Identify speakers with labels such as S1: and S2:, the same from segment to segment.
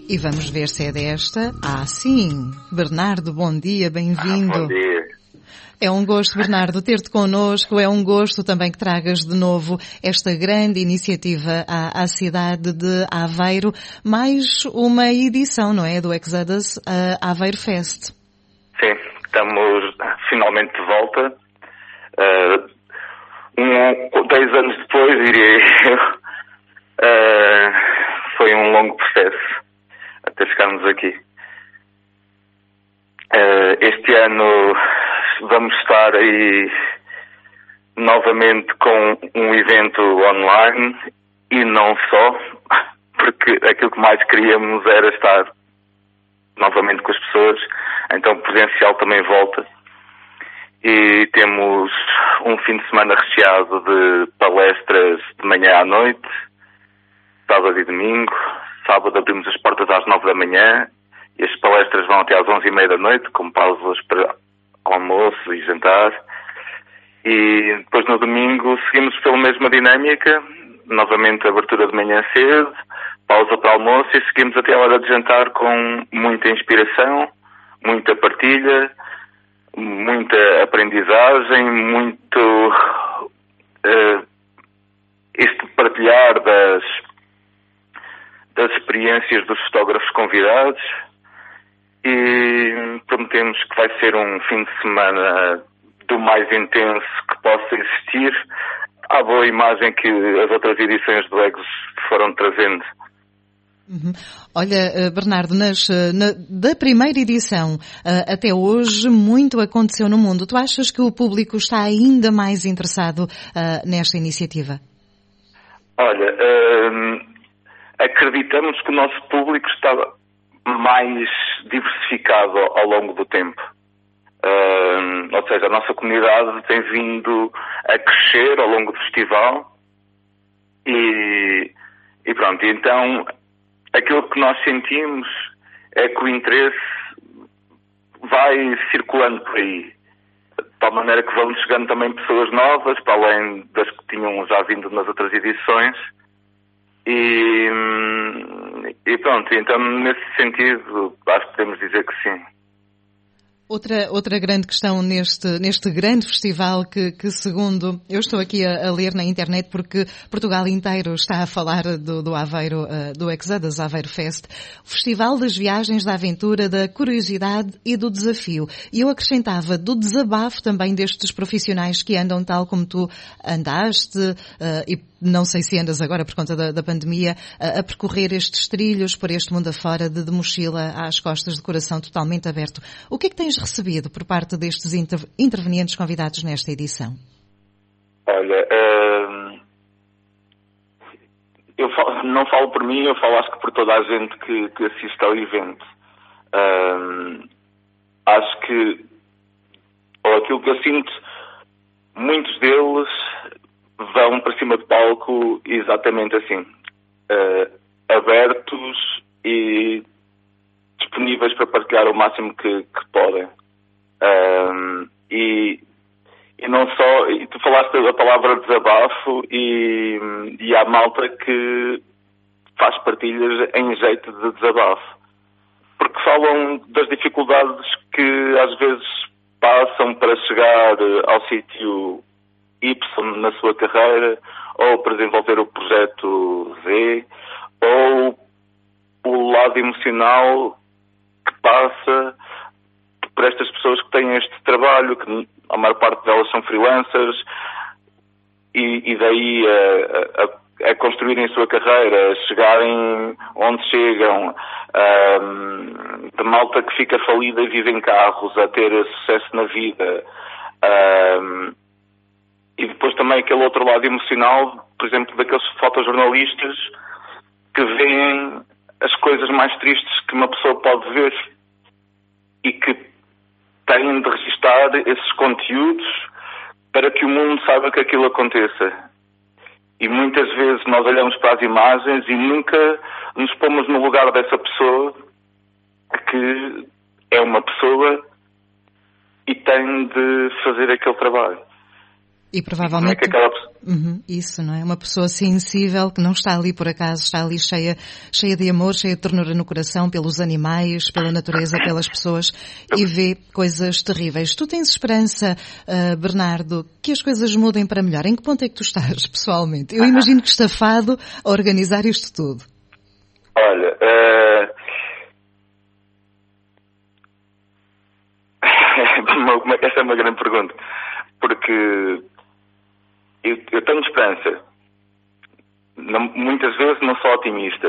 S1: E vamos ver se é desta. Ah, sim. Bernardo, bom dia, bem-vindo.
S2: Bom dia.
S1: É um gosto, Bernardo, ter-te connosco. É um gosto também que tragas de novo esta grande iniciativa à cidade de Aveiro. Mais uma edição, não é? Do Exodus Aveiro Fest.
S2: Sim, estamos finalmente de volta. 10 anos depois, diria eu. Foi um longo processo até chegarmos aqui. Este ano vamos estar aí novamente com um evento online e não só, porque aquilo que mais queríamos era estar novamente com as pessoas, então o presencial também volta. E temos um fim de semana recheado de palestras de manhã à noite, sábado e domingo. Sábado abrimos as portas às 9 da manhã e as palestras vão até às 11h30 da noite, com pausas para almoço e jantar. E depois no domingo seguimos pela mesma dinâmica, novamente abertura de manhã cedo, pausa para almoço e seguimos até a hora de jantar com muita inspiração, muita partilha, muita aprendizagem, muito este partilhar das experiências dos fotógrafos convidados, e prometemos que vai ser um fim de semana do mais intenso que possa existir, à boa imagem que as outras edições do Exos foram trazendo.
S1: Uhum. Olha, Bernardo, da primeira edição até hoje, muito aconteceu no mundo. Tu achas que o público está ainda mais interessado nesta iniciativa?
S2: Olha, acreditamos que o nosso público está mais diversificado ao longo do tempo. Ou seja, a nossa comunidade tem vindo a crescer ao longo do festival e pronto. Então, aquilo que nós sentimos é que o interesse vai circulando por aí, de tal maneira que vão chegando também pessoas novas, para além das que tinham já vindo nas outras edições. E pronto, então nesse sentido acho que podemos dizer que sim.
S1: Outra grande questão neste grande festival que segundo, eu estou aqui a ler na internet porque Portugal inteiro está a falar do Aveiro, do Exodus Aveiro Fest, o Festival das Viagens, da Aventura, da Curiosidade e do Desafio. E eu acrescentava do desabafo também destes profissionais que andam tal como tu andaste, e não sei se andas agora por conta da pandemia, a percorrer estes trilhos por este mundo afora, de mochila às costas, de coração totalmente aberto. O que é que tens recebido por parte destes intervenientes convidados nesta edição?
S2: Olha, eu não falo por mim, eu falo acho que por toda a gente que assiste ao evento. Acho que, ou aquilo que eu sinto, muitos deles vão para cima de palco exatamente assim, abertos e disponíveis para partilhar o máximo que podem. E não só, e tu falaste a palavra desabafo e há malta que faz partilhas em jeito de desabafo, porque falam das dificuldades que às vezes passam para chegar ao sítio Y na sua carreira, ou para desenvolver o projeto Z, ou o lado emocional que passa por estas pessoas que têm este trabalho, que a maior parte delas são freelancers, e daí a construírem a sua carreira, a chegarem onde chegam, de malta que fica falida e vive em carros, a ter sucesso na vida. E depois também aquele outro lado emocional, por exemplo, daqueles fotojornalistas que veem as coisas mais tristes que uma pessoa pode ver e que têm de registar esses conteúdos para que o mundo saiba que aquilo aconteça. E muitas vezes nós olhamos para as imagens e nunca nos pomos no lugar dessa pessoa, que é uma pessoa e tem de fazer aquele trabalho.
S1: E provavelmente...
S2: Não é que aquela pessoa...
S1: isso, não é? Uma pessoa sensível que não está ali por acaso, está ali cheia de amor, cheia de ternura no coração pelos animais, pela natureza, pelas pessoas e vê coisas terríveis. Tu tens esperança, Bernardo, que as coisas mudem para melhor? Em que ponto é que tu estás, pessoalmente? Eu imagino que estafado a organizar isto tudo.
S2: Olha, essa é uma grande pergunta, porque eu tenho esperança. Muitas vezes não sou otimista,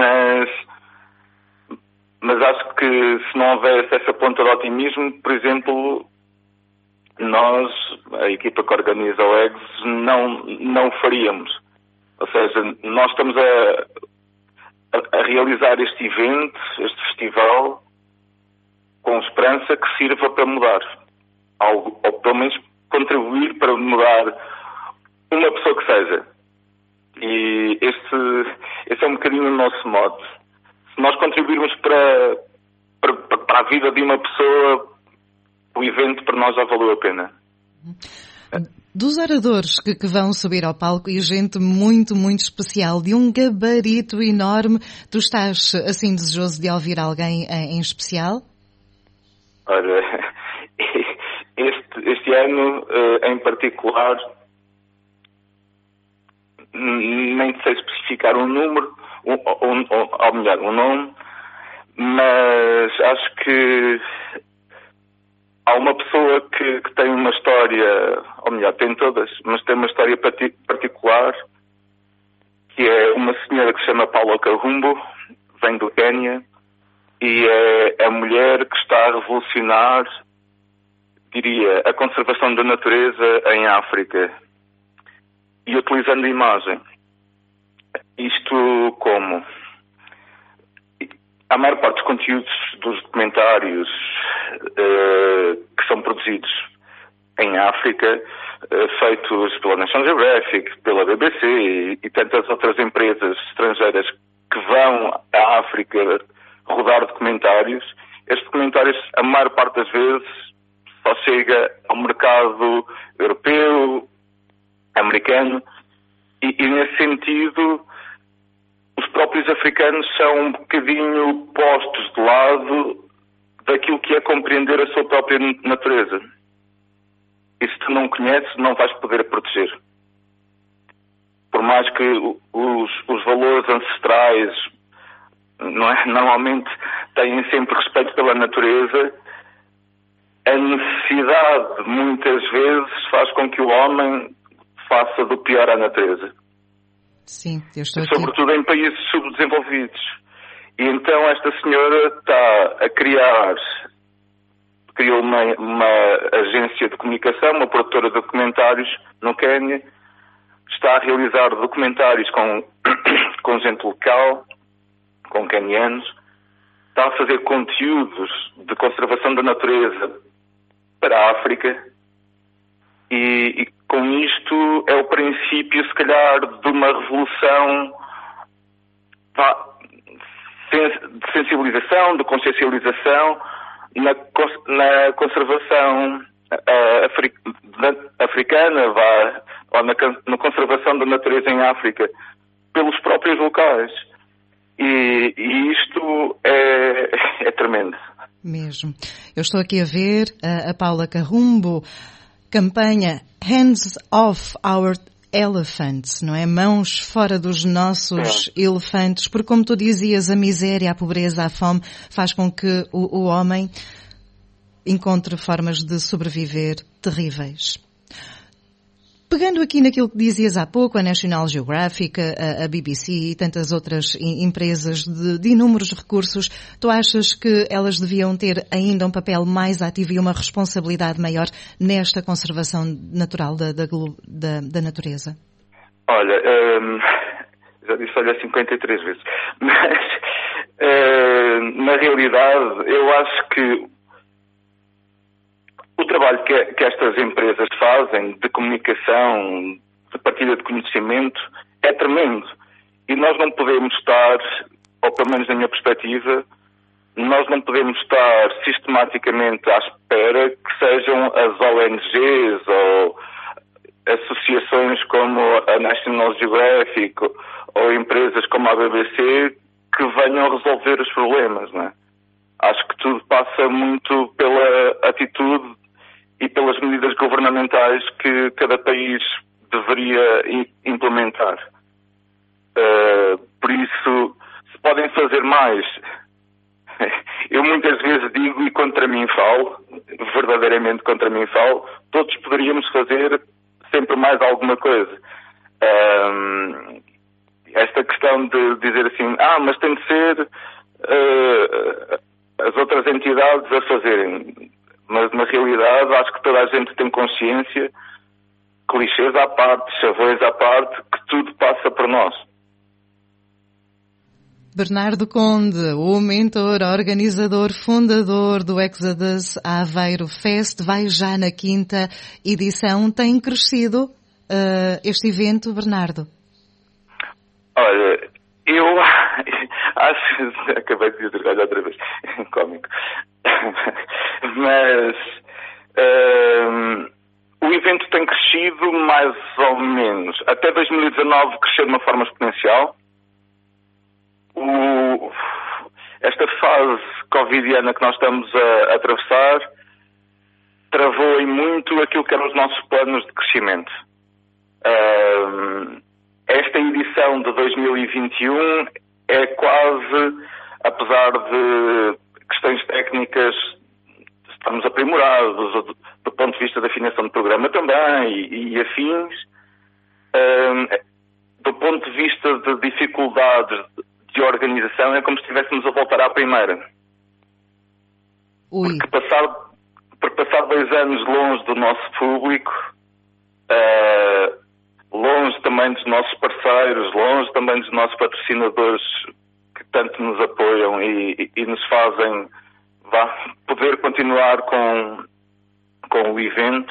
S2: mas acho que se não houvesse essa ponta de otimismo, por exemplo, nós, a equipa que organiza o EGS, não o faríamos. Ou seja, nós estamos a realizar este evento, este festival, com esperança que sirva para mudar algo, ou pelo menos contribuir para mudar uma pessoa que seja. E esse é um bocadinho o nosso mote. Se nós contribuirmos para a vida de uma pessoa, o evento para nós já valeu a pena.
S1: Dos oradores que vão subir ao palco e gente muito, muito especial, de um gabarito enorme, tu estás assim desejoso de ouvir alguém em especial?
S2: Olha, este ano em particular, nem sei especificar um número, ou melhor, um nome, mas acho que há uma pessoa que tem uma história, ou melhor, tem todas, mas tem uma história particular, que é uma senhora que se chama Paula Kahumbo, vem do Quénia, e é a mulher que está a revolucionar, diria, a conservação da natureza em África. E utilizando a imagem. Isto como? A maior parte dos conteúdos dos documentários que são produzidos em África, feitos pela National Geographic, pela BBC e tantas outras empresas estrangeiras que vão à África rodar documentários, estes documentários, a maior parte das vezes, só chega ao mercado europeu, americano, e nesse sentido os próprios africanos são um bocadinho postos de lado daquilo que é compreender a sua própria natureza. E se tu não conheces, não vais poder proteger. Por mais que os valores ancestrais normalmente têm sempre respeito pela natureza, a necessidade muitas vezes faz com que o homem faça do pior à natureza.
S1: Sim, eu estou aqui.
S2: Sobretudo em países subdesenvolvidos. E então esta senhora está a criou uma agência de comunicação, uma produtora de documentários no Quénia, está a realizar documentários com gente local, com quenianos, está a fazer conteúdos de conservação da natureza para a África e com isto é o princípio, se calhar, de uma revolução de sensibilização, de consciencialização na conservação africana, ou na conservação da natureza em África, pelos próprios locais. E isto é tremendo.
S1: Mesmo. Eu estou aqui a ver a Paula Kahumbo, campanha Hands Off Our Elephants, não é? Mãos fora dos nossos elefantes, porque como tu dizias, a miséria, a pobreza, a fome faz com que o homem encontre formas de sobreviver terríveis. Pegando aqui naquilo que dizias há pouco, a National Geographic, a BBC e tantas outras empresas de inúmeros recursos, tu achas que elas deviam ter ainda um papel mais ativo e uma responsabilidade maior nesta conservação natural da natureza?
S2: Olha, já disse 53 vezes, mas na realidade eu acho que o trabalho que estas empresas fazem de comunicação, de partilha de conhecimento, é tremendo. E nós não podemos estar, ou pelo menos na minha perspectiva, nós não podemos estar sistematicamente à espera que sejam as ONGs ou associações como a National Geographic ou empresas como a BBC que venham resolver os problemas, não é? Acho que tudo passa muito pela atitude e pelas medidas governamentais que cada país deveria implementar. Por isso, se podem fazer mais, eu muitas vezes digo, e contra mim falo, verdadeiramente contra mim falo, todos poderíamos fazer sempre mais alguma coisa. Esta questão de dizer assim, mas tem de ser as outras entidades a fazerem. Mas na realidade acho que toda a gente tem consciência, clichês à parte, chavões à parte, que tudo passa por nós.
S1: Bernardo Conde, o mentor, organizador, fundador do Exodus Aveiro Fest, vai já na 5ª edição. Tem crescido este evento, Bernardo?
S2: Olha, eu acho... Acabei de dizer, olha outra vez, cómico. Mas o evento tem crescido mais ou menos. Até 2019 cresceu de uma forma exponencial. Esta fase covidiana que nós estamos a atravessar travou em muito aquilo que eram os nossos planos de crescimento. Esta edição de 2021 é quase, apesar de questões técnicas, estamos aprimorados do ponto de vista da afinação do programa também e afins. Do ponto de vista de dificuldades de organização, é como se estivéssemos a voltar à primeira. Porque passar 2 anos longe do nosso público, longe também dos nossos parceiros, longe também dos nossos patrocinadores que tanto nos apoiam e nos fazem poder continuar com o evento,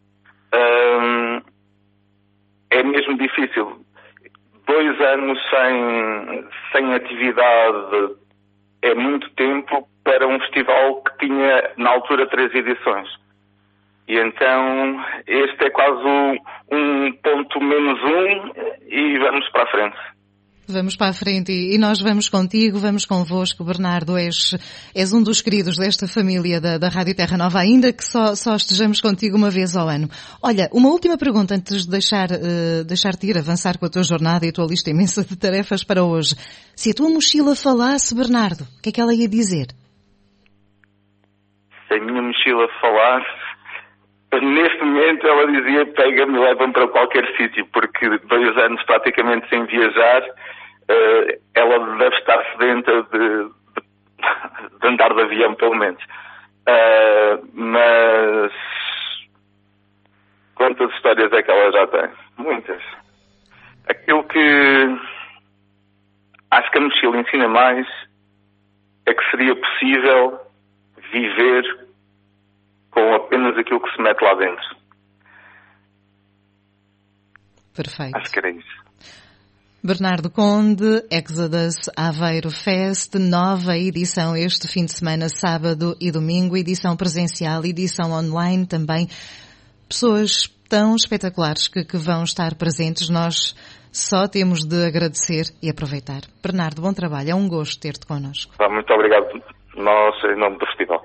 S2: é mesmo difícil. 2 anos sem atividade é muito tempo para um festival que tinha na altura 3 edições. E então este é quase um ponto -1 e vamos para a frente.
S1: Vamos para a frente e nós vamos contigo, vamos convosco, Bernardo. És um dos queridos desta família da Rádio Terra Nova, ainda que só estejamos contigo uma vez ao ano. Olha, uma última pergunta antes de deixar-te ir avançar com a tua jornada e a tua lista imensa de tarefas para hoje. Se a tua mochila falasse, Bernardo, o que é que ela ia dizer?
S2: Se a minha mochila falasse, neste momento ela dizia: pega-me e leva-me para qualquer sítio, porque 2 anos praticamente sem viajar, ela deve estar sedenta de andar de avião, pelo menos. Mas quantas histórias é que ela já tem? Muitas. Aquilo que acho que a mochila ensina mais é que seria possível viver com apenas aquilo que se mete lá dentro.
S1: Perfeito.
S2: Acho que era isso.
S1: Bernardo Conde, Exodus Aveiro Fest, nova edição este fim de semana, sábado e domingo, edição presencial, edição online também. Pessoas tão espetaculares que vão estar presentes, nós só temos de agradecer e aproveitar. Bernardo, bom trabalho, é um gosto ter-te connosco.
S2: Muito obrigado, nós, em nome do festival.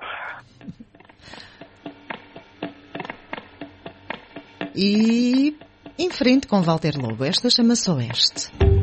S1: E em frente com Walter Lobo, esta chama-se Oeste.